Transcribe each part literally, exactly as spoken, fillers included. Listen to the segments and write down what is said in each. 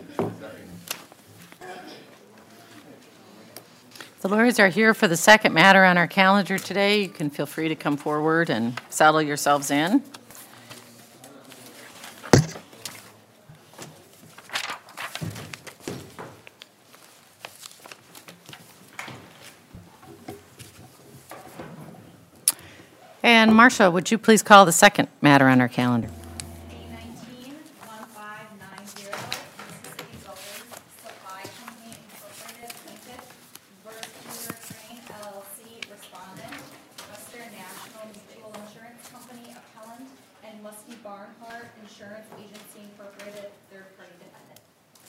The lawyers are here for the second matter on our calendar today. You can feel free to come forward and settle yourselves in. And Marcia, would you please call the second matter on our calendar? A nineteen one five nine zero, Mississippi Builders Supply Company Incorporated plaintiff versus Peter Crane L L C respondent, Western National Mutual Insurance Company appellant, and Muskie Barnhart Insurance Agency Incorporated third-party defendant.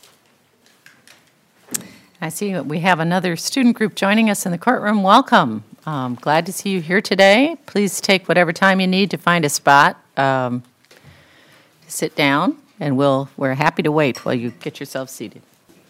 I see we have another student group joining us in the courtroom. Welcome. Um, glad to see you here today. Please take whatever time you need to find a spot. Um, sit down, and we'll, we're happy to wait while you get yourself seated.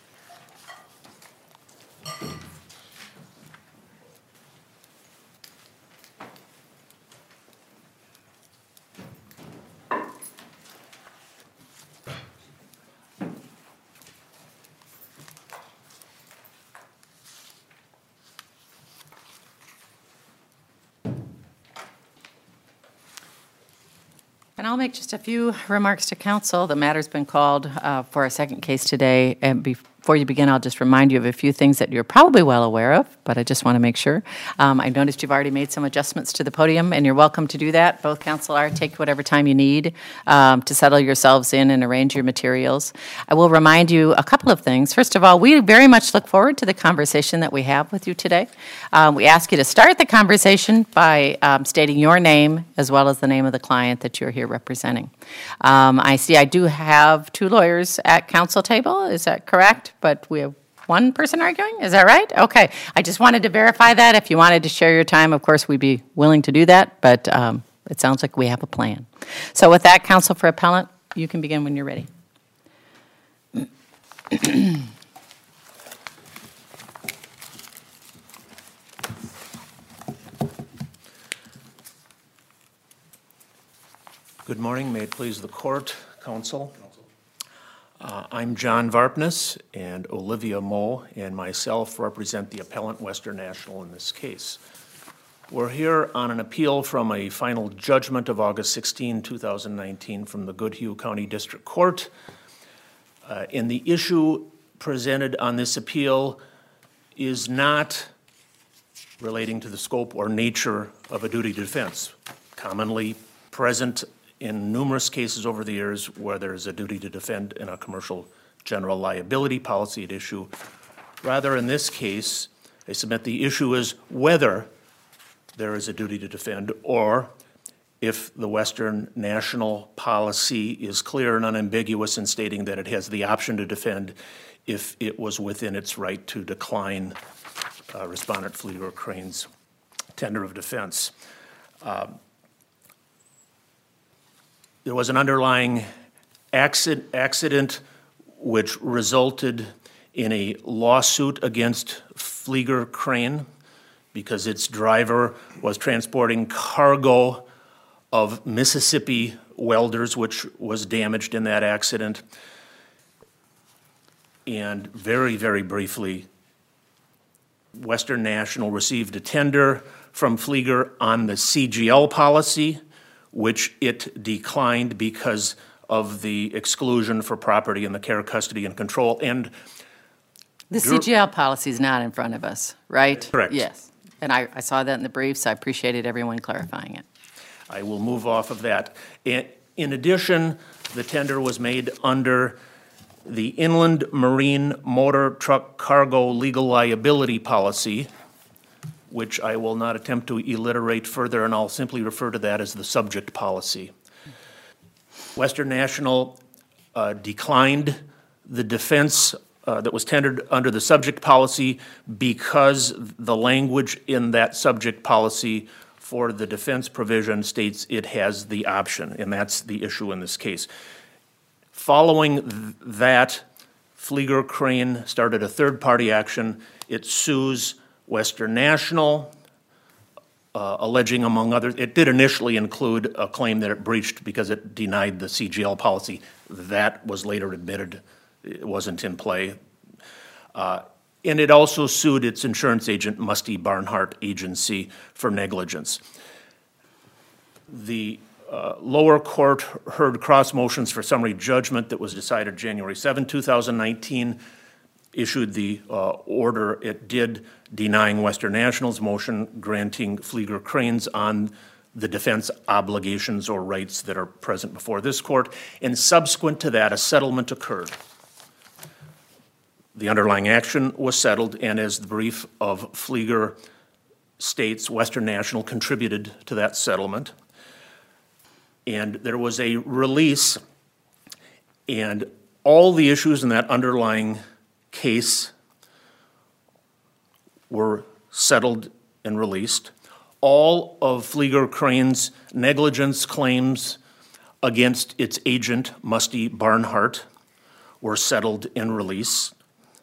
And I'll make just a few remarks to counsel. The matter's been called uh, for a second case today. And before you begin, I'll just remind you of a few things that you're probably well aware of, but I just want to make sure. Um, I noticed you've already made some adjustments to the podium, and you're welcome to do that. Both counsel are. Take whatever time you need um, to settle yourselves in and arrange your materials. I will remind you a couple of things. First of all, we very much look forward to the conversation that we have with you today. Um, we ask you to start the conversation by um, stating your name as well as the name of the client that you're here representing. Um, I see I do have two lawyers at counsel table. Is that correct? But we have one person arguing? Is that right? Okay. I just wanted to verify that. If you wanted to share your time, of course, we'd be willing to do that. But um, it sounds like we have a plan. So with that, counsel for appellant, you can begin when you're ready. Good morning. May it please the court, counsel. Uh, I'm John Varpness, and Olivia Moe and myself represent the appellant, Western National, in this case. We're here on an appeal from a final judgment of August sixteenth, two thousand nineteen from the Goodhue County District Court. Uh, and the issue presented on this appeal is not relating to the scope or nature of a duty to defense, commonly present in numerous cases over the years where there is a duty to defend in a commercial general liability policy at issue. Rather, in this case, I submit the issue is whether there is a duty to defend, or if the Western National policy is clear and unambiguous in stating that it has the option to defend if it was within its right to decline uh, Respondent Flieger Crane's tender of defense. Uh, There was an underlying accident, accident which resulted in a lawsuit against Flieger Crane because its driver was transporting cargo of Mississippi welders, which was damaged in that accident. And very, very briefly, Western National received a tender from Flieger on the C G L policy, which it declined because of the exclusion for property in the care, custody, and control. And the C G L policy is not in front of us, right? Correct. Yes. And I, I saw that in the briefs. I appreciated everyone clarifying it. I will move off of that. And in addition, the tender was made under the Inland Marine Motor Truck Cargo Legal Liability Policy, which I will not attempt to alliterate further, and I'll simply refer to that as the subject policy. Western National uh, declined the defense uh, that was tendered under the subject policy because the language in that subject policy for the defense provision states it has the option, and that's the issue in this case. Following th- that, Flieger Crane started a third-party action. It sues Western National, uh, alleging, among others, it did initially include a claim that it breached because it denied the C G L policy. That was later admitted it wasn't in play. Uh, and it also sued its insurance agent, Musty Barnhart Agency, for negligence. The uh, lower court heard cross motions for summary judgment that was decided January seventh, two thousand nineteen, issued the uh, order it did denying Western National's motion granting Flieger Cranes on the defense obligations or rights that are present before this court. And subsequent to that, a settlement occurred. The underlying action was settled, and as the brief of Flieger states, Western National contributed to that settlement. And there was a release, and all the issues in that underlying case were settled and released. All of Flieger Crane's negligence claims against its agent, Musty Barnhart, were settled and released.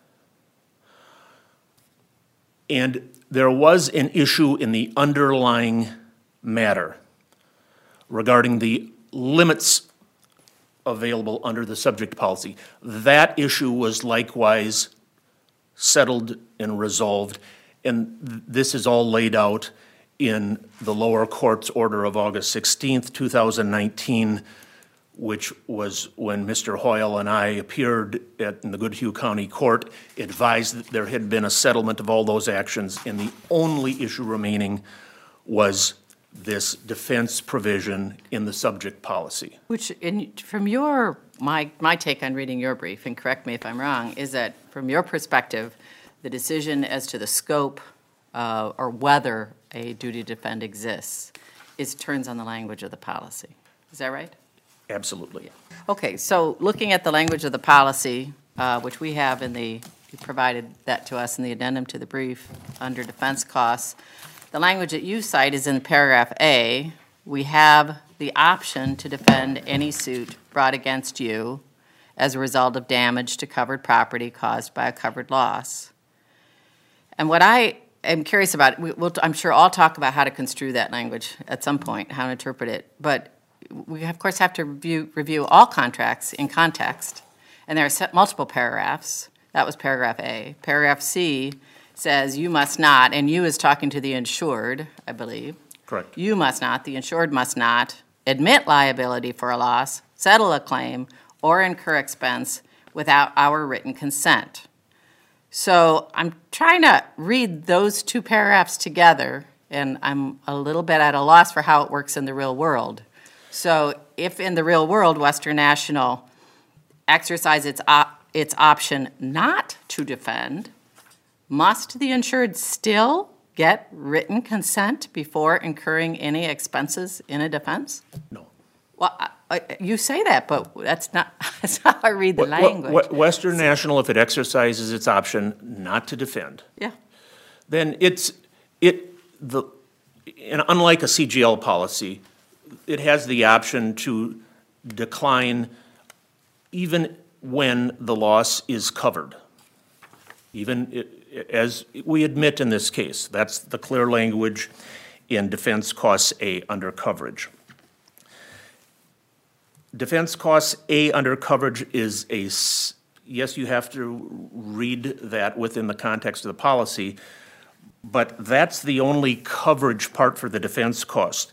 And there was an issue in the underlying matter regarding the limits available under the subject policy. That issue was likewise settled and resolved, and th- this is all laid out in the lower court's order of August sixteenth, two thousand nineteen, which was when Mister Hoyle and I appeared at, in the Goodhue County Court, advised that there had been a settlement of all those actions, and the only issue remaining was this defense provision in the subject policy. Which, in, from your, my, my take on reading your brief, and correct me if I'm wrong, is that from your perspective, the decision as to the scope uh, or whether a duty to defend exists is turns on the language of the policy. Is that right? Absolutely. Yeah. Okay, so looking at the language of the policy, uh, which we have in the, you provided that to us in the addendum to the brief under defense costs, the language that you cite is in paragraph A. We have the option to defend any suit brought against you as a result of damage to covered property caused by a covered loss. And what I am curious about, we, we'll, I'm sure I'll talk about how to construe that language at some point, how to interpret it, but we of course have to review, review all contracts in context, and there are set multiple paragraphs. That was paragraph A. Paragraph C says you must not, and you is talking to the insured, I believe. Correct. You must not, the insured must not, admit liability for a loss, settle a claim, or incur expense without our written consent. So I'm trying to read those two paragraphs together, and I'm a little bit at a loss for how it works in the real world. So if in the real world Western National exercise its op- its option not to defend, must the insured still get written consent before incurring any expenses in a defense? No. Well, I, I, you say that, but that's not, that's how I read the Wh- wh- language. wh- Western National, if it exercises its option not to defend, Yeah. then it's, it, the, and unlike a C G L policy, it has the option to decline even when the loss is covered. Even it, as we admit in this case, that's the clear language in Defense Costs A under coverage. Defense Costs A under coverage is a, yes, you have to read that within the context of the policy, but that's the only coverage part for the defense cost.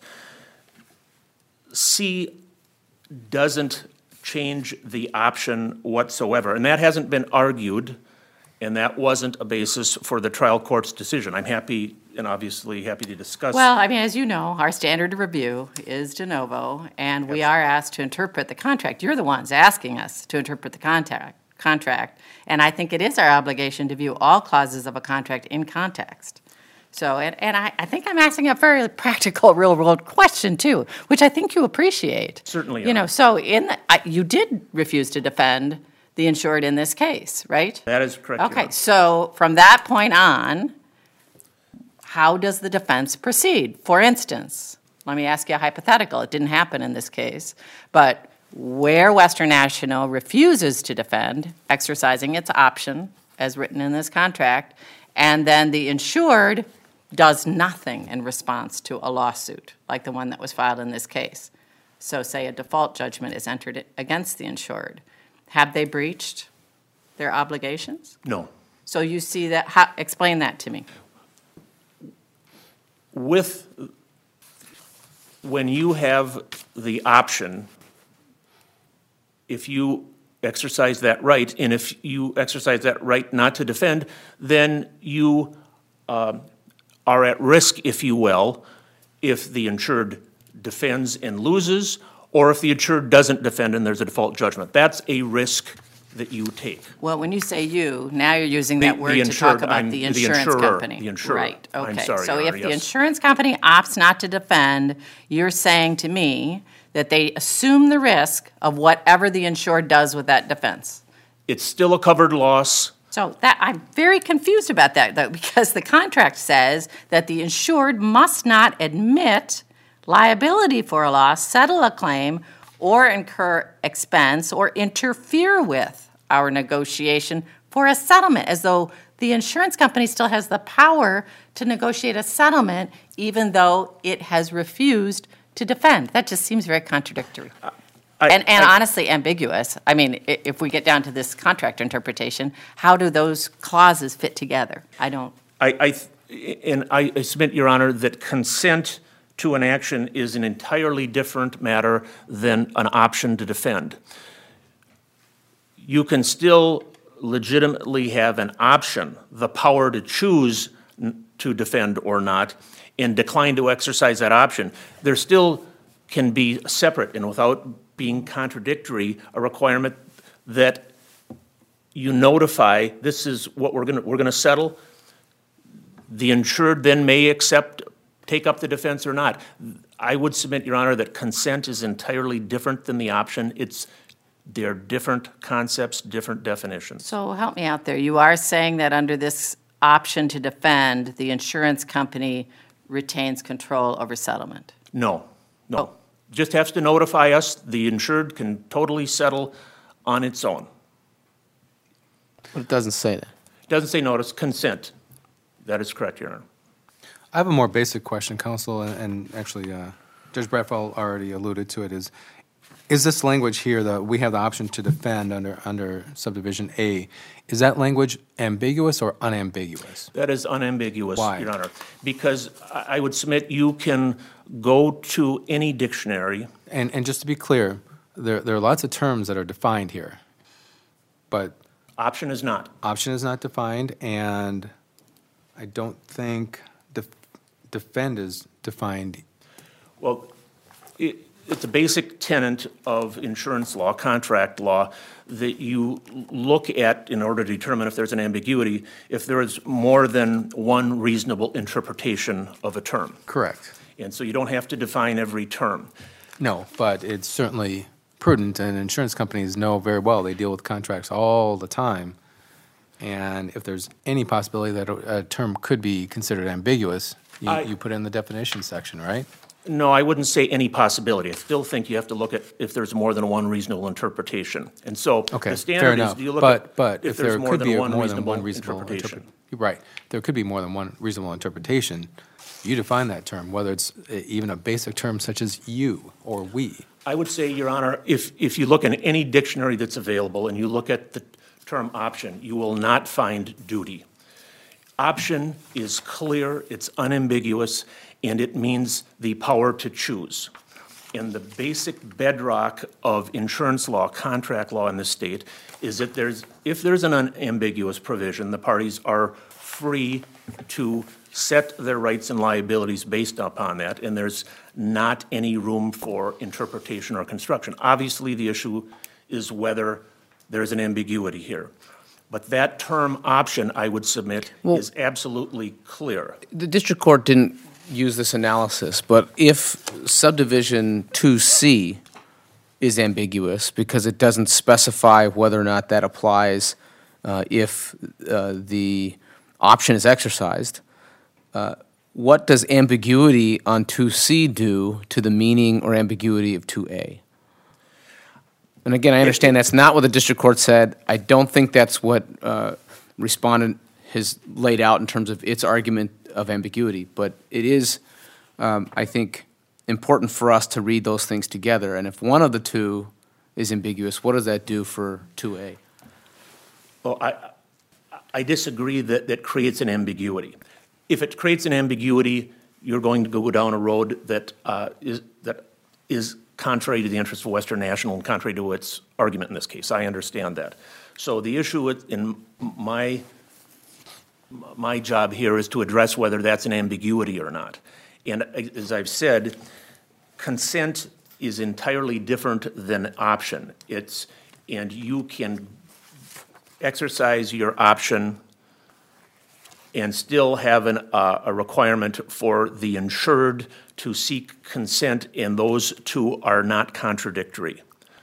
C doesn't change the option whatsoever, and that hasn't been argued, and that wasn't a basis for the trial court's decision. I'm happy and obviously happy to discuss. Well, I mean, as you know, our standard of review is de novo, and we are asked to interpret the contract. You're the ones asking us to interpret the contract, contract, and I think it is our obligation to view all clauses of a contract in context. So, and, and I, I think I'm asking a very practical, real-world question, too, which I think you appreciate. Certainly. You know, so in the, I, you did refuse to defend the insured in this case, right? That is correct. Your Okay, Honor. so from that point on, how does the defense proceed? For instance, let me ask you a hypothetical. It didn't happen in this case, but where Western National refuses to defend, exercising its option as written in this contract, and then the insured does nothing in response to a lawsuit like the one that was filed in this case. So say a default judgment is entered against the insured. Have they breached their obligations? No. So you see that, how, explain that to me. With, when you have the option, if you exercise that right, and if you exercise that right not to defend, then you um, are at risk, if you will, if the insured defends and loses, or if the insured doesn't defend and there's a default judgment. That's a risk that you take. Well, when you say you, now you're using The- that word the to talk insured, about I'm- the the insurance insurer, company. the insurer. Right, I'm okay. sorry, So Your if Honor, the yes. insurance company opts not to defend, you're saying to me that they assume the risk of whatever the insured does with that defense. It's still a covered loss. So that, I'm very confused about that, though, because the contract says that the insured must not admit liability for a loss, settle a claim, or incur expense, or interfere with our negotiation for a settlement, as though the insurance company still has the power to negotiate a settlement even though it has refused to defend. That just seems very contradictory. I- And, and I- honestly ambiguous. I mean, i- if we get down to this contract interpretation, how do those clauses fit together? I don't, I, I, th- and I I submit, Your Honor, that consent to an action is an entirely different matter than an option to defend. You can still legitimately have an option, the power to choose n- to defend or not, and decline to exercise that option. There still can be separate and without being contradictory, a requirement that you notify, this is what we're gonna, we're gonna settle. The insured then may accept, take up the defense or not. I would submit, Your Honor, that consent is entirely different than the option. It's, they're different concepts, different definitions. so help me out there. You are saying that under this option to defend, the insurance company retains control over settlement? No, no. Just has to notify us. The insured can totally settle on its own. But it doesn't say that. Doesn't say notice, consent. That is correct, Your Honor. I have a more basic question, Counsel, and, and actually, uh, Judge Bradfeld already alluded to it. Is is this language here that we have the option to defend under under subdivision A? Is that language ambiguous or unambiguous? That is unambiguous, Why? Your Honor. Because I I would submit you can go to any dictionary. And and just to be clear, there there are lots of terms that are defined here, but Option is not. option is not defined, and I don't think def, defend is defined. Well, it, it's a basic tenet of insurance law, contract law, that you look at in order to determine if there's an ambiguity, if there is more than one reasonable interpretation of a term. Correct. And so you don't have to define every term. No, but it's certainly prudent, and insurance companies know very well, they deal with contracts all the time. And if there's any possibility that a, a term could be considered ambiguous, you, I- you put it in the definition section, right? No, I wouldn't say any possibility. I still think you have to look at if there's more than one reasonable interpretation. And so Okay, the fair standard is, enough. do you look But, at but if if there's there more could than be a- one more than reasonable one reasonable interpretation? interpretation. Right, there could be more than one reasonable interpretation. You define that term, whether it's uh, even a basic term such as you or we. I would say, Your Honor, if, if you look in any dictionary that's available and you look at the term option, you will not find duty. Option is clear, it's unambiguous, and it means the power to choose. And the basic bedrock of insurance law, contract law in this state, is that there's, if there's an unambiguous provision, the parties are free to set their rights and liabilities based upon that, and there's not any room for interpretation or construction. Obviously, the issue is whether there's an ambiguity here. But that term option, I would submit, Well- is absolutely clear. The district court didn't use this analysis, but if subdivision two C is ambiguous because it doesn't specify whether or not that applies uh, if uh, the option is exercised, uh, what does ambiguity on two C do to the meaning or ambiguity of two A? And again, I understand that's not what the district court said. I don't think that's what uh, respondent has laid out in terms of its argument of ambiguity, but it is, um, I think, important for us to read those things together. And if one of the two is ambiguous, what does that do for two A? Well, I, I disagree that that creates an ambiguity. If it creates an ambiguity, you're going to go down a road that uh, is that is contrary to the interests of Western National and contrary to its argument in this case. I understand that. So the issue with, in my my job here is to address whether that's an ambiguity or not. And as I've said, consent is entirely different than option. It's, and you can exercise your option and still have an, uh, a requirement for the insured to seek consent, and those two are not contradictory.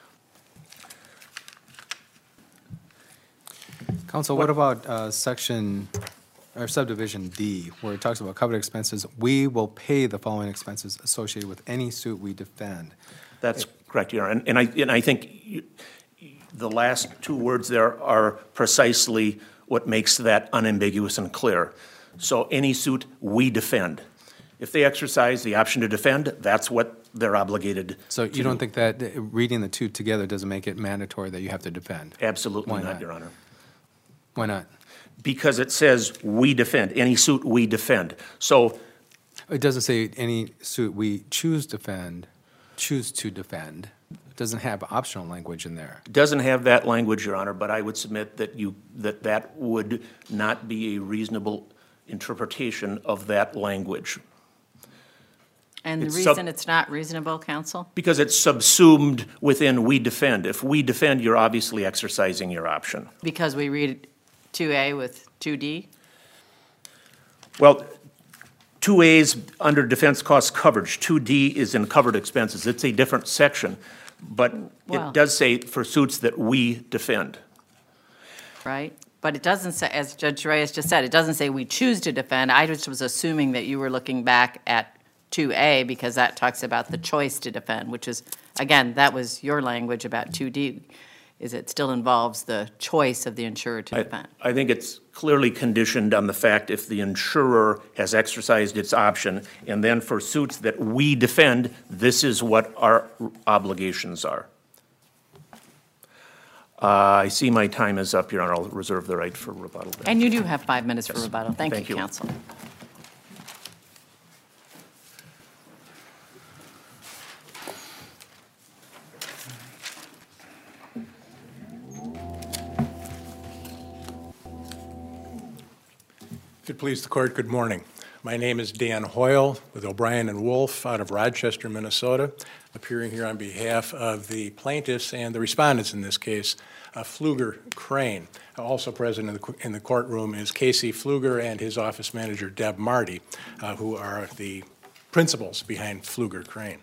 Counsel, what about uh, section, or subdivision D, where it talks about covered expenses? We will pay the following expenses associated with any suit we defend. That's correct, Your Honor. And, and I, and I think you, the last two words there are precisely what makes that unambiguous and clear. So any suit we defend. If they exercise the option to defend, that's what they're obligated So to you don't do. think that uh, reading the two together doesn't make it mandatory that you have to defend? Absolutely Why not, not? Your Honor. Why not? Because it says we defend, any suit we defend. So It doesn't say any suit we choose defend, choose to defend. It doesn't have optional language in there. it doesn't have that language, Your Honor, but I would submit that you, that that would not be a reasonable interpretation of that language. And the It's sub- reason it's not reasonable, counsel? Because it's subsumed within we defend. If we defend, you're obviously exercising your option. Because we read two A with two D? Well, two A is under defense cost coverage. two D is in covered expenses. It's a different section, but Wow. it does say for suits that we defend. Right? But it doesn't say, as Judge Reyes just said, it doesn't say we choose to defend. I just was assuming that you were looking back at two A because that talks about the choice to defend, which is, again, that was your language about two D, is it still involves the choice of the insurer to I, defend. I think it's clearly conditioned on the fact if the insurer has exercised its option, and then for suits that we defend, this is what our obligations are. Uh, I see my time is up, Your Honor. I'll reserve the right for rebuttal. then. And you do have five minutes for rebuttal. Thank Thank you, you. counsel. If it please the court, good morning. My name is Dan Hoyle with O'Brien and Wolf out of Rochester, Minnesota, appearing here on behalf of the plaintiffs and the respondents in this case, uh, Pfluger Crane. Also present in the, in the courtroom is Casey Pfluger and his office manager, Deb Marty, uh, who are the principals behind Pfluger Crane.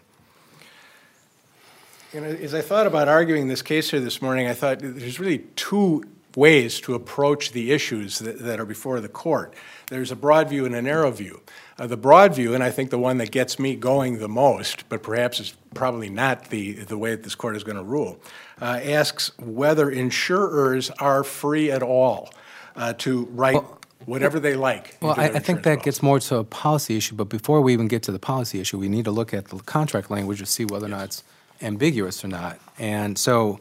You know, as I thought about arguing this case here this morning, I thought there's really two ways to approach the issues that, that are before the court. There's a broad view and a narrow view. Uh, the broad view, and I think the one that gets me going the most, but perhaps is probably not the, the way that this court is going to rule, uh, asks whether insurers are free at all uh, to write Well, whatever they like. Well, into I, their I think insurance that policy. gets more to a policy issue, but before we even get to the policy issue, we need to look at the contract language to see whether or not it's ambiguous or not. And so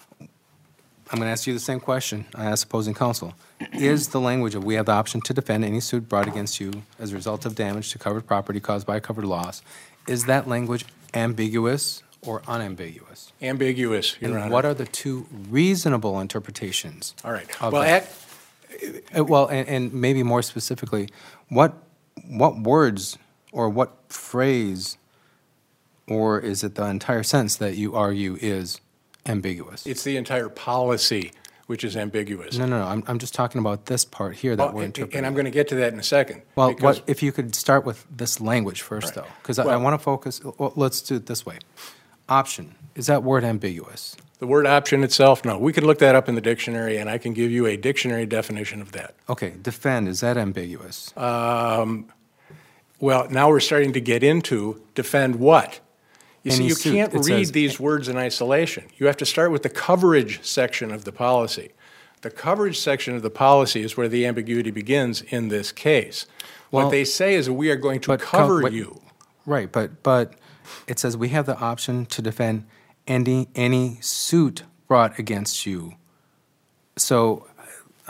I'm going to ask you the same question I asked opposing counsel. Is the language of we have the option to defend any suit brought against you as a result of damage to covered property caused by a covered loss, is that language ambiguous or unambiguous? Ambiguous, Your And Honor. what are the two reasonable interpretations? All right. of Well, that? act, Uh, Well, and, and maybe more specifically, what, what words or what phrase, or is it the entire sentence that you argue is ambiguous? it's the entire policy which is ambiguous. No, no, no, I'm, I'm just talking about this part here that Well, we're and- interpreting. And I'm going to get to that in a second. Well, because- what, if you could start with this language first, Right. though, because I, I Well- want to focus, well, let's do it this way. Option, is that word ambiguous? The word option itself, no. We could look that up in the dictionary, and I can give you a dictionary definition of that. Okay, defend, is that ambiguous? Um, Well, now we're starting to get into defend what? You see, Any you suit, can't it read says- these words in isolation. You have to start with the coverage section of the policy. The coverage section of the policy is where the ambiguity begins in this case. Well, What they say is we are going to But co- cover but- you. Right, but, but it says we have the option to defend any, any suit brought against you. So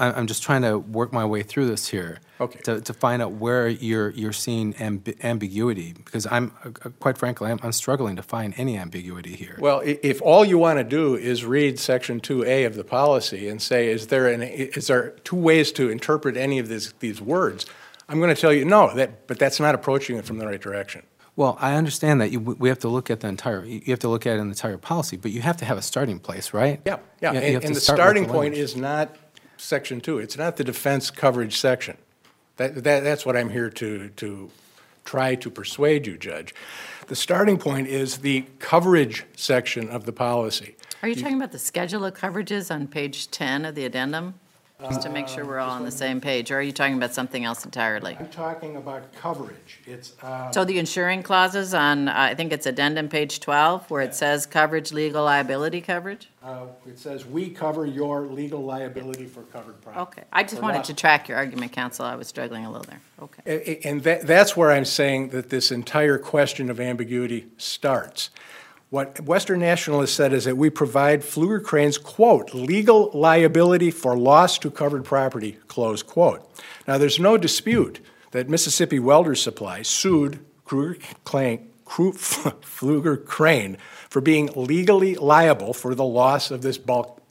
I- I'm just trying to work my way through this here. Okay. To, to find out where you're, you're seeing amb- ambiguity, because I'm, uh, quite frankly, I'm, I'm struggling to find any ambiguity here. Well, i- if all you want to do is read Section two A of the policy and say, is there an, is there two ways to interpret any of these, these words, I'm going to tell you, no, that, but that's not approaching it from the right direction. Well, I understand that you, we have to look at the entire, you have to look at an entire policy, but you have to have a starting place, right? Yeah, yeah, You- you and, have to and the start with starting the point language. is not Section two, it's not the defense coverage section. That, that, that's what I'm here to, to try to persuade you, Judge. The starting point is the coverage section of the policy. Are you talking about the schedule of coverages on page ten of the addendum? Just to make sure we're all on the same page, or are you talking about something else entirely? I'm talking about coverage. It's, uh, So the insuring clauses on, uh, I think it's addendum page twelve, where it says coverage, legal liability coverage? uh, it says, we cover your legal liability for covered property. Okay, I just For wanted loss- to track your argument, counsel, I was struggling a little there, okay. A- a- And that, that's where I'm saying that this entire question of ambiguity starts. What Western National has said is that we provide Fluger Crane's, quote, legal liability for loss to covered property, close quote. Now, there's no dispute that Mississippi Welders Supply sued Kruger Crane, Kru- Fluger Crane for being legally liable for the loss of this bulk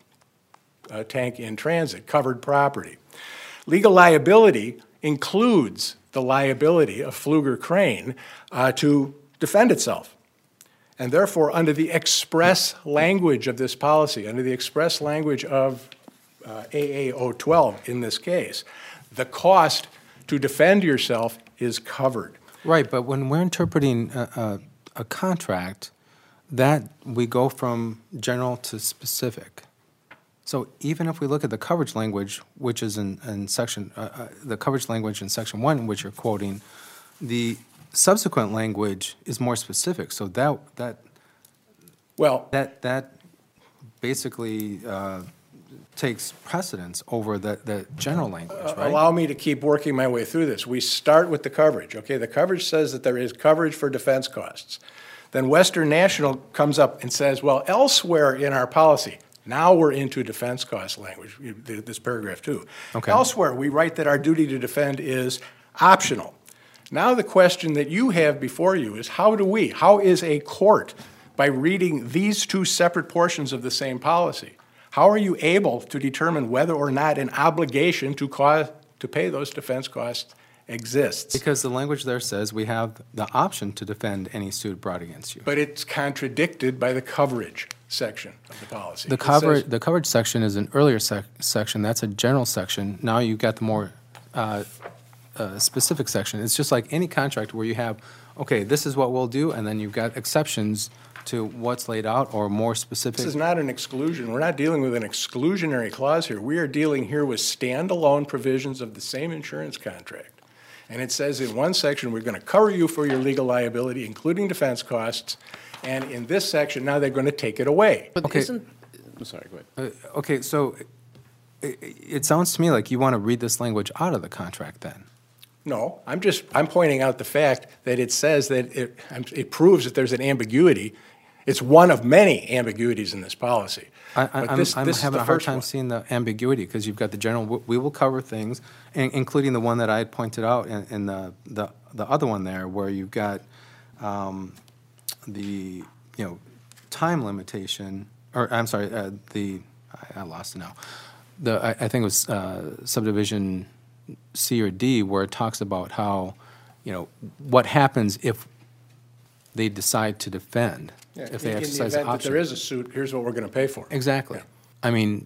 uh, tank in transit, covered property. Legal liability includes the liability of Fluger Crane uh, to defend itself. And therefore, under the express language of this policy, under the express language of uh, A A O twelve in this case, the cost to defend yourself is covered. Right, but when we're interpreting a, a, a contract, that we go from general to specific. So even if we look at the coverage language, which is in, in section, uh, uh, the coverage language in section one, which you're quoting, the subsequent language is more specific. So that that Well, that that basically uh, takes precedence over the, the general language, right? allow me to keep working my way through this. We start with the coverage, okay? The coverage says that there is coverage for defense costs. Then Western National comes up and says, well, elsewhere in our policy, now we're into defense cost language, this paragraph two. Okay. Elsewhere, we write that our duty to defend is optional. Now the question that you have before you is, how do we, how is a court, by reading these two separate portions of the same policy, how are you able to determine whether or not an obligation to cause, to pay those defense costs exists? Because the language there says we have the option to defend any suit brought against you. But it's contradicted by the coverage section of the policy. The It coverage, says- the coverage section is an earlier sec- section. That's a general section. Now you've got the more uh, uh, specific section. It's just like any contract where you have, okay, this is what we'll do, and then you've got exceptions to what's laid out or more specific. This is not an exclusion. We're not dealing with an exclusionary clause here. We are dealing here with standalone provisions of the same insurance contract. And it says in one section, we're going to cover you for your legal liability, including defense costs. And in this section, now they're going to take it away. But Okay. isn't, I'm sorry, go ahead. Uh, okay, so it, it sounds to me like you want to read this language out of the contract then. No, I'm just, I'm pointing out the fact that it says that it, it proves that there's an ambiguity. It's one of many ambiguities in this policy. I, I, But I'm, this- I'm this is having the a hard first time one. seeing the ambiguity because you've got the general, we- we will cover things, in- including the one that I had pointed out in, in the, the, the other one there where you've got um, the, you know, time limitation, or I'm sorry, uh, the, I, I lost it now. The, I, I think it was uh, subdivision C or D where it talks about how, you know, what happens if they decide to defend, Yeah, if they in- exercise In the event that option. there is a suit, here's what we're going to pay for. Exactly. Yeah. I mean,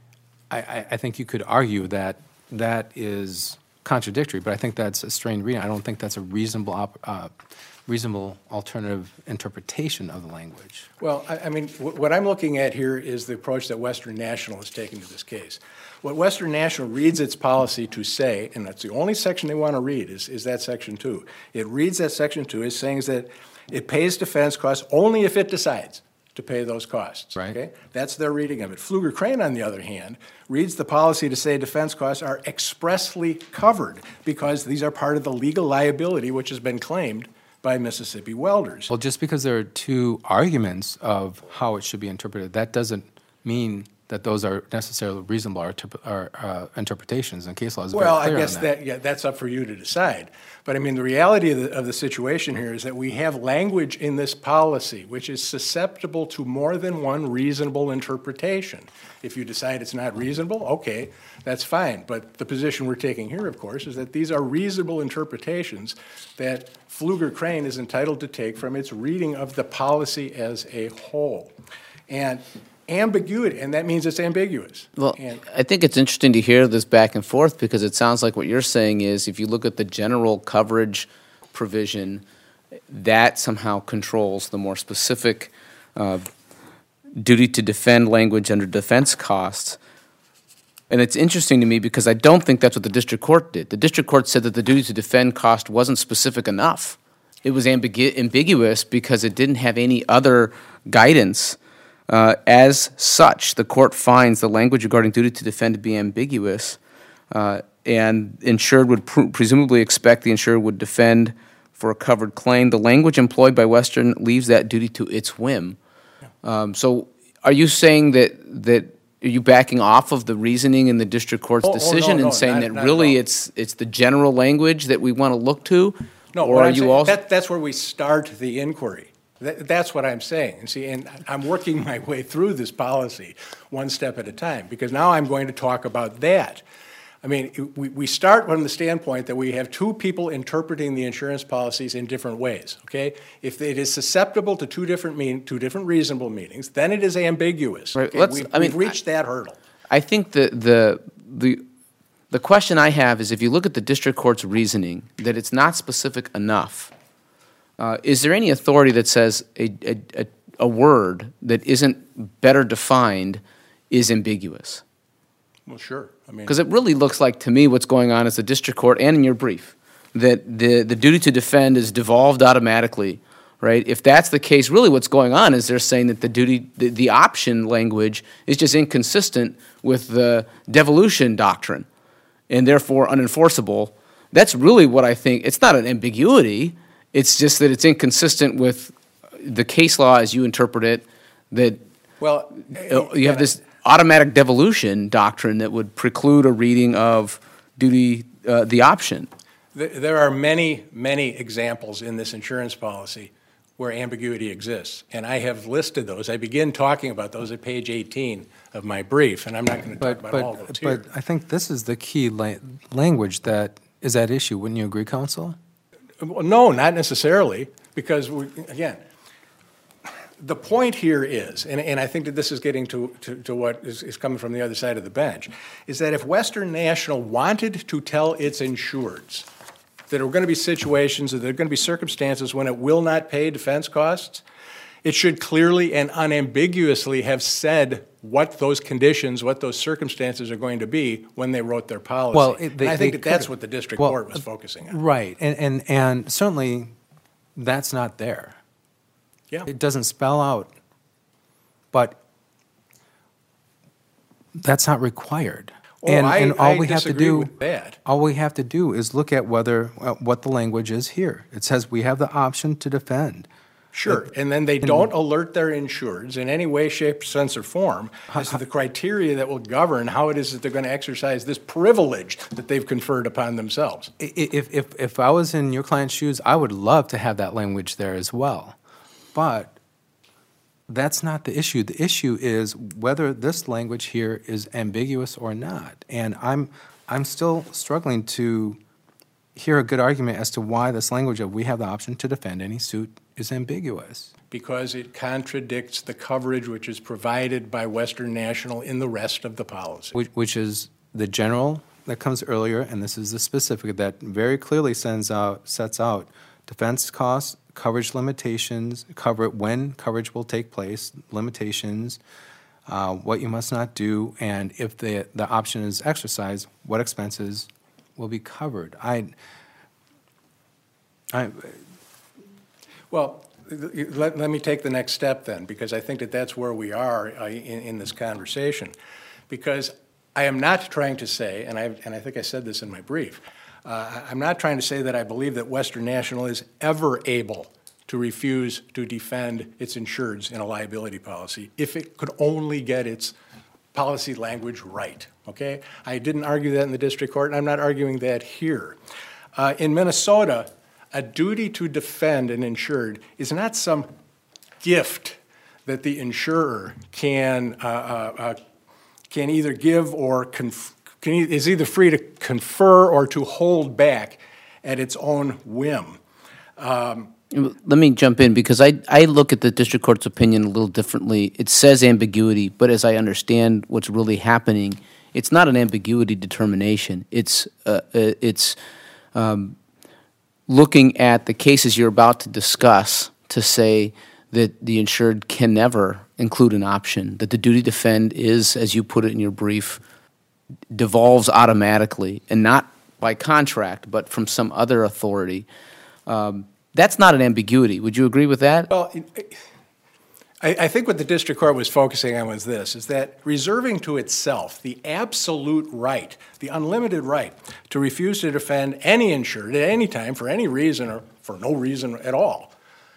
I, I, I think you could argue that that is contradictory, but I think that's a strained reading. I don't think that's a reasonable, op, uh, reasonable alternative interpretation of the language. Well, I, I mean, wh- what I'm looking at here is the approach that Western National has taken to this case. What Western National reads its policy to say, and that's the only section they want to read, is, is that section two. It reads that section two as saying that it pays defense costs only if it decides to pay those costs. Right. Okay? That's their reading of it. Fluger Crane, on the other hand, reads the policy to say defense costs are expressly covered because these are part of the legal liability which has been claimed by Mississippi Welders. Well, just because there are two arguments of how it should be interpreted, that doesn't mean that those are necessarily reasonable or, or uh, interpretations, and case law is very Well, clear I guess on that. that, yeah, that's up for you to decide. But I mean, the reality of the, of the situation here is that we have language in this policy which is susceptible to more than one reasonable interpretation. If you decide it's not reasonable, okay, that's fine. But the position we're taking here, of course, is that these are reasonable interpretations that Pfluger Crane is entitled to take from its reading of the policy as a whole. And ambiguity, and that means it's ambiguous. Well, And- I think it's interesting to hear this back and forth because it sounds like what you're saying is if you look at the general coverage provision, that somehow controls the more specific uh, duty to defend language under defense costs. And it's interesting to me because I don't think that's what the district court did. The district court said that the duty to defend cost wasn't specific enough. It was ambigu- ambiguous because it didn't have any other guidance. Uh, as such, the court finds the language regarding duty to defend to be ambiguous, uh, and insured would pr- presumably expect the insured would defend for a covered claim. The language employed by Western leaves that duty to its whim. Um, so, are you saying that that are you backing off of the reasoning in the district court's Oh, oh, decision no, no, and saying not- that not at really all. it's it's the general language that we want to look to? No, or what are I'm you saying, also? that, that's where we start the inquiry. That, that's what I'm saying. And see, and I'm working my way through this policy one step at a time, because now I'm going to talk about that. I mean, we, we start from the standpoint that we have two people interpreting the insurance policies in different ways, okay? If it is susceptible to two different mean, two different reasonable meanings, then it is ambiguous. Right, Okay? let's- We've, I mean, we've reached that hurdle. I think the, the, the, the question I have is if you look at the district court's reasoning, that it's not specific enough, uh, is there any authority that says a, a, a, a word that isn't better defined is ambiguous? Well, sure. I mean, Because it really looks like, to me, what's going on is the district court, and in your brief, that the, the duty to defend is devolved automatically, right? If that's the case, really what's going on is they're saying that the duty, the, the option language is just inconsistent with the devolution doctrine, and therefore unenforceable. That's really what I think. It's not an ambiguity. It's just that it's inconsistent with the case law as you interpret it, that well, uh, you have this automatic devolution doctrine that would preclude a reading of duty, uh, the option. Th- There are many, many examples in this insurance policy where ambiguity exists, and I have listed those. I begin talking about those at page eighteen of my brief, and I'm not going to talk But, about all those but, here. but I think this is the key la- language that is at issue. Wouldn't you agree, counsel? Well, no, not necessarily, because, we, again, the point here is, and, and I think that this is getting to, to, to what is, is coming from the other side of the bench, is that if Western National wanted to tell its insureds that there are going to be situations, that there are going to be circumstances when it will not pay defense costs, it should clearly and unambiguously have said what those conditions, what those circumstances are going to be when they wrote their policy. Well, it- and they- I think they that that's could- what the district well, court was focusing on. Right, and, and, and certainly that's not there. Yeah. It doesn't spell out, but that's not required. Oh, and, I- and all I we have to disagree do, with that. all we have to do is look at whether uh, what the language is here. It says we have the option to defend. Sure, and then they don't alert their insureds in any way, shape, sense, or form as to the criteria that will govern how it is that they're going to exercise this privilege that they've conferred upon themselves. I- If, if, if I was in your client's shoes, I would love to have that language there as well. But that's not the issue. The issue is whether this language here is ambiguous or not. And I'm, I'm still struggling to hear a good argument as to why this language of we have the option to defend any suit is ambiguous. Because it contradicts the coverage which is provided by Western National in the rest of the policy. Which, which is the general that comes earlier, and this is the specific that very clearly sends out, sets out defense costs, coverage limitations, cover when coverage will take place, limitations, uh, what you must not do, and if the the option is exercised, what expenses will be covered. I, I, Well, let, let me take the next step then, because I think that that's where we are uh, in, in this conversation. Because I am not trying to say, and I, and I think I said this in my brief, uh, I'm not trying to say that I believe that Western National is ever able to refuse to defend its insureds in a liability policy if it could only get its policy language right, okay? I didn't argue that in the district court, and I'm not arguing that here. Uh, in Minnesota, a duty to defend an insured is not some gift that the insurer can uh, uh, uh, can either give or conf- can e- is either free to confer or to hold back at its own whim. Um, Let me jump in because I, I look at the district court's opinion a little differently. It says ambiguity, but as I understand what's really happening, it's not an ambiguity determination. It's uh, uh, it's um, looking at the cases you're about to discuss to say that the insured can never include an option, that the duty to defend is, as you put it in your brief, devolves automatically and not by contract, but from some other authority. Um, that's not an ambiguity. Would you agree with that? Well, I, I think what the district court was focusing on was this, is that reserving to itself the absolute right, the unlimited right to refuse to defend any insured at any time for any reason or for no reason at all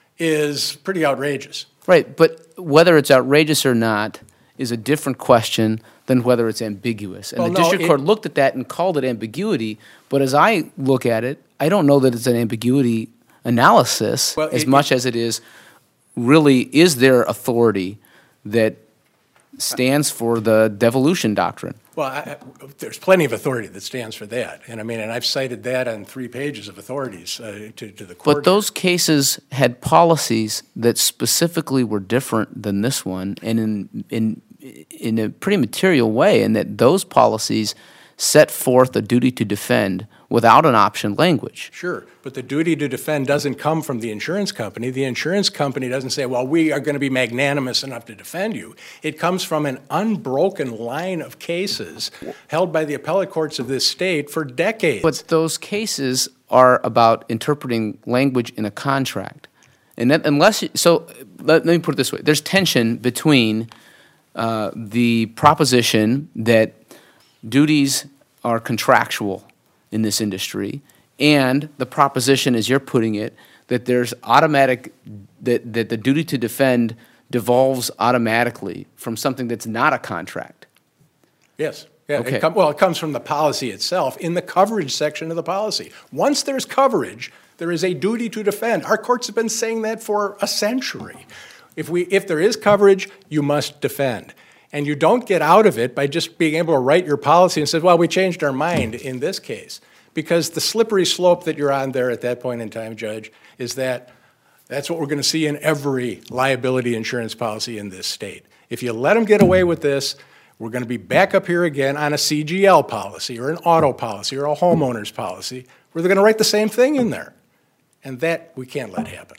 is pretty outrageous. Right, but whether it's outrageous or not is a different question than whether it's ambiguous. And Well, the no, district it- court looked at that and called it ambiguity, but as I look at it, I don't know that it's an ambiguity analysis Well, as it- much as it is really, is there authority that stands for the devolution doctrine? Well, I, I- there's plenty of authority that stands for that. And I mean, and I've cited that on three pages of authorities uh, to, to the court. But those cases had policies that specifically were different than this one, and in in in a pretty material way, in that those policies set forth a duty to defend without an option language. Sure, but the duty to defend doesn't come from the insurance company. The insurance company doesn't say, well, we are going to be magnanimous enough to defend you. It comes from an unbroken line of cases held by the appellate courts of this state for decades. But those cases are about interpreting language in a contract. And that, unless you, so let, let me put it this way. There's tension between uh, the proposition that duties are contractual in this industry and the proposition, as you're putting it, that there's automatic, that, that the duty to defend devolves automatically from something that's not a contract. Yes. Yeah, Okay. it com- well, it comes from the policy itself in the coverage section of the policy. Once there's coverage, there is a duty to defend. Our courts have been saying that for a century. If we, if there is coverage, you must defend. And you don't get out of it by just being able to write your policy and say, well, we changed our mind in this case. Because the slippery slope that you're on there at that point in time, Judge, is that that's what we're going to see in every liability insurance policy in this state. If you let them get away with this, we're going to be back up here again on a C G L policy or an auto policy or a homeowner's policy where they're going to write the same thing in there. And that we can't let happen.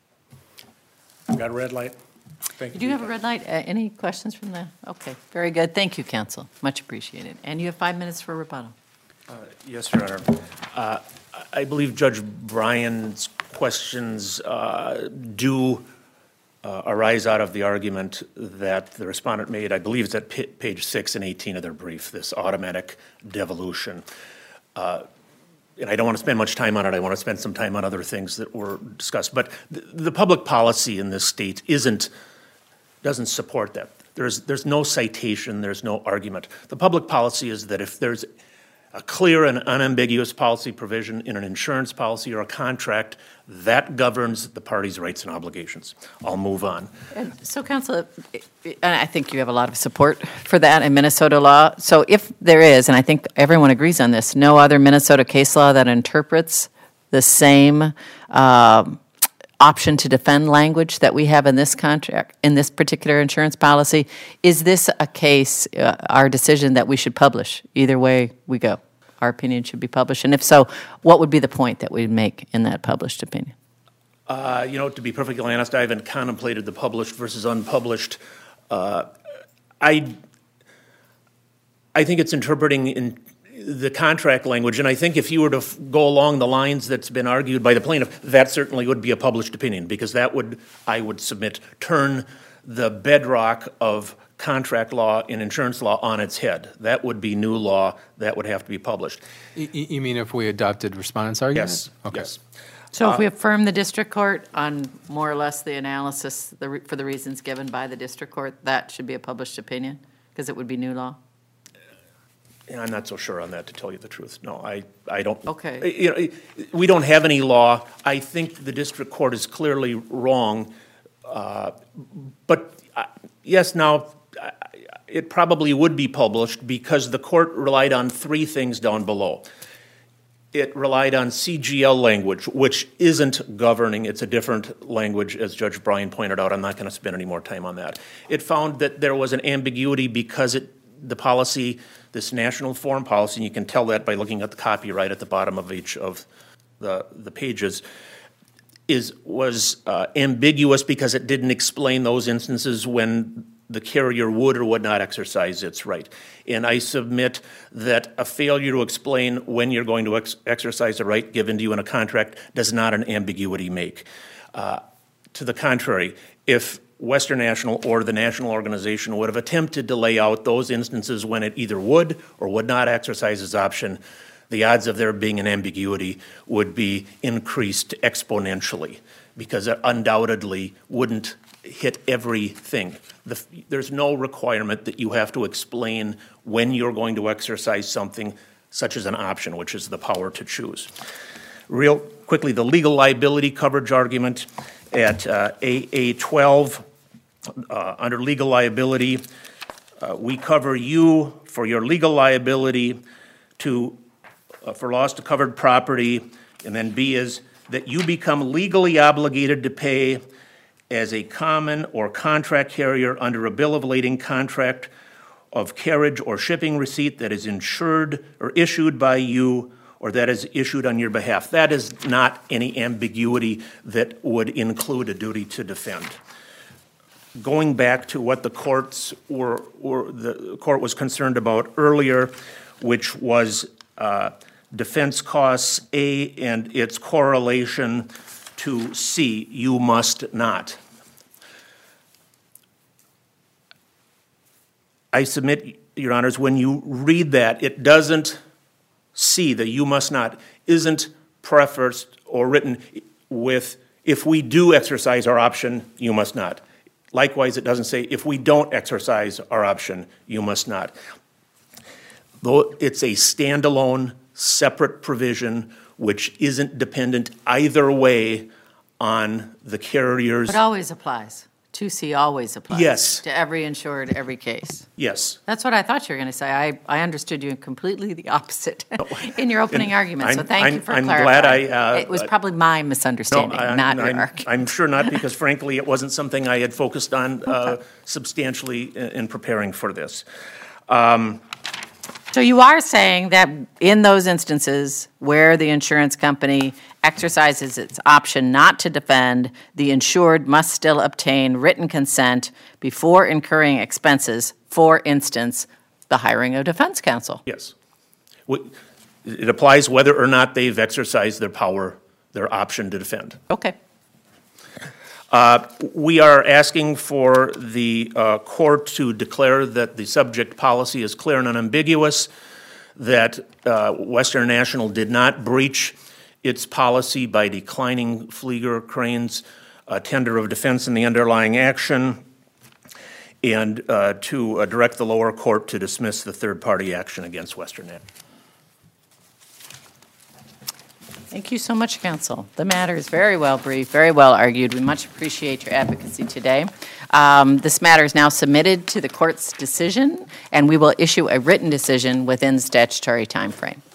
Got a red light? Thank you. Do you have a red light? Uh, Any questions from the, okay, very good. Thank you, counsel. Much appreciated. And you have five minutes for rebuttal. Yes, Your Honor. Uh, I believe Judge Bryan's questions uh, do uh, arise out of the argument that the respondent made. I believe it's at p- page six and eighteen of their brief, this automatic devolution. Uh, and I don't want to spend much time on it. I want to spend some time on other things that were discussed. But the, the public policy in this state isn't, doesn't support that. There's, there's no citation. There's no argument. The public policy is that if there's a clear and unambiguous policy provision in an insurance policy or a contract, that governs the party's rights and obligations. I'll move on. And so, counsel, and I think you have a lot of support for that in Minnesota law. So if there is, and I think everyone agrees on this, no other Minnesota case law that interprets the same uh, option to defend language that we have in this contract, in this particular insurance policy, is this a case, uh, our decision that we should publish? Either way we go, our opinion should be published. And if so, what would be the point that we'd make in that published opinion? Uh, you know, to be perfectly honest, I haven't contemplated the published versus unpublished. Uh, I, I think it's interpreting in the contract language, and I think if you were to f- go along the lines that's been argued by the plaintiff, that certainly would be a published opinion, because that would, I would submit, turn the bedrock of contract law and insurance law on its head. That would be new law. That would have to be published. Y- y- You mean if we adopted respondent's argument? Yes. Okay. Yes. So if we affirm the district court on more or less the analysis the re- for the reasons given by the district court, that should be a published opinion? Because it would be new law? Yeah, I'm not so sure on that, to tell you the truth. No, I, I don't. Okay. You know, we don't have any law. I think the district court is clearly wrong. Uh, but uh, yes, now, uh, it probably would be published because the court relied on three things down below. It relied on C G L language, which isn't governing. It's a different language, as Judge Bryan pointed out. I'm not going to spend any more time on that. It found that there was an ambiguity because it, the policy, this national foreign policy, and you can tell that by looking at the copyright at the bottom of each of the, the pages, is, was uh, ambiguous because it didn't explain those instances when the carrier would or would not exercise its right. And I submit that a failure to explain when you're going to ex exercise a right given to you in a contract does not an ambiguity make. Uh, to the contrary, if Western National or the national organization would have attempted to lay out those instances when it either would or would not exercise its option, the odds of there being an ambiguity would be increased exponentially because it undoubtedly wouldn't hit everything. The, there's no requirement that you have to explain when you're going to exercise something such as an option, which is the power to choose. Real quickly, the legal liability coverage argument at uh, A A twelve, uh, under legal liability, uh, we cover you for your legal liability to, uh, for loss to covered property, and then B is that you become legally obligated to pay as a common or contract carrier under a bill of lading contract of carriage or shipping receipt that is insured or issued by you or that is issued on your behalf. That is not any ambiguity that would include a duty to defend. Going back to what the courts were, or the court was concerned about earlier, which was uh, defense costs, A, and its correlation to C, you must not. I submit, Your Honors, when you read that, it doesn't see the you must not isn't prefaced or written with if we do exercise our option, you must not. Likewise, it doesn't say if we don't exercise our option, you must not. Though it's a standalone, separate provision which isn't dependent either way on the carrier's. It always applies. two C always applies. Yes. To every insured, every case. Yes. That's what I thought you were going to say. I, I understood you completely the opposite in your opening And argument, so I'm- thank you I'm- for I'm clarifying. glad I, uh, It was probably my misunderstanding, No, I- not your I'm, argument. I'm sure not, because frankly, it wasn't something I had focused on uh, substantially in, in preparing for this. So you are saying that in those instances where the insurance company exercises its option not to defend, the insured must still obtain written consent before incurring expenses, for instance, the hiring of defense counsel? Yes. We- It applies whether or not they've exercised their power, their option to defend. Okay. We are asking for the uh, court to declare that the subject policy is clear and unambiguous, that uh, Western National did not breach its policy by declining Flieger Crane's uh, tender of defense in the underlying action, and uh, to uh, direct the lower court to dismiss the third-party action against Western National. Thank you so much, counsel. The matter is very well briefed, very well argued. We much appreciate your advocacy today. Um, This matter is now submitted to the court's decision, and we will issue a written decision within statutory timeframe.